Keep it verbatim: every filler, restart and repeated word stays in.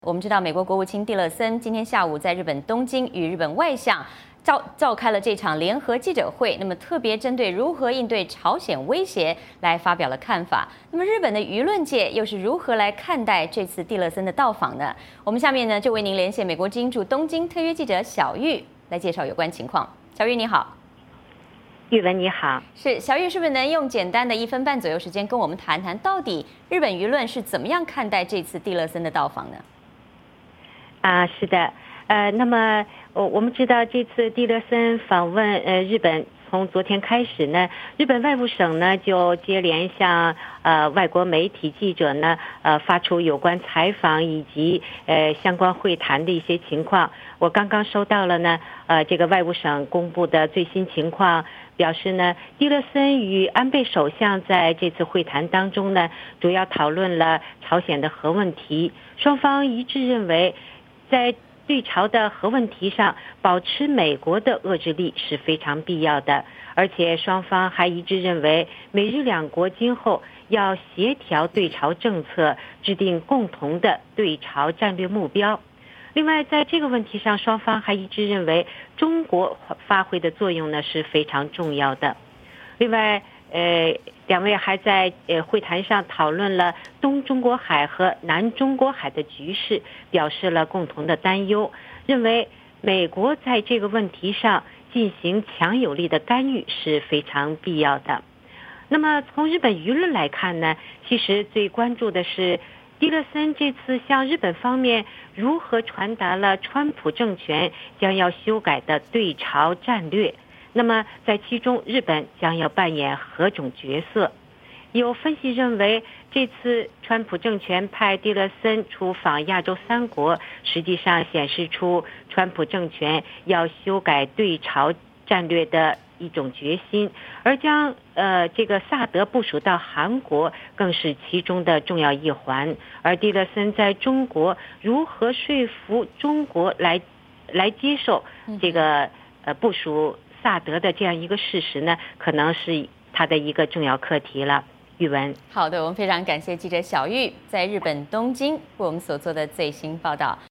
我们知道，美国国务卿蒂勒森今天下午在日本东京与日本外相召召开了这场联合记者会，那么特别针对如何应对朝鲜威胁来发表了看法。那么日本的舆论界又是如何来看待这次蒂勒森的到访呢？我们下面呢就为您连线美国之音驻东京特约记者小玉来介绍有关情况。小玉你好。 玉文你好， 是小玉，是不是能用简单的一分半左右时间跟我们谈谈，到底日本舆论是怎么样看待这次蒂勒森的到访呢？ 啊，是的，呃，那么我我们知道这次蒂勒森访问呃日本，从昨天开始呢，日本外务省呢就接连向呃外国媒体记者呢呃发出有关采访以及呃相关会谈的一些情况。我刚刚收到了呢呃这个外务省公布的最新情况，表示呢蒂勒森与安倍首相在这次会谈当中呢，主要讨论了朝鲜的核问题，双方一致认为，在对朝的核问题上，保持美国的遏制力是非常必要的，而且双方还一致认为，美日两国今后要协调对朝政策，制定共同的对朝战略目标。另外，在这个问题上，双方还一致认为，中国发挥的作用呢是非常重要的。另外，呃，两位还在呃会谈上讨论了东中国海和南中国海的局势，表示了共同的担忧，认为美国在这个问题上进行强有力的干预是非常必要的。那么从日本舆论来看呢，其实最关注的是蒂勒森这次向日本方面如何传达了川普政权将要修改的对朝战略。那么在其中，日本将要扮演何种角色？有分析认为，这次川普政权派蒂勒森出访亚洲三国，实际上显示出川普政权要修改对朝战略的一种决心，而将呃这个萨德部署到韩国更是其中的重要一环。而蒂勒森在中国如何说服中国来来接受这个呃部署萨德的这样一个事实呢，可能是他的一个重要课题了。玉文， 好的，我们非常感谢记者小玉在日本东京为我们所做的最新报道。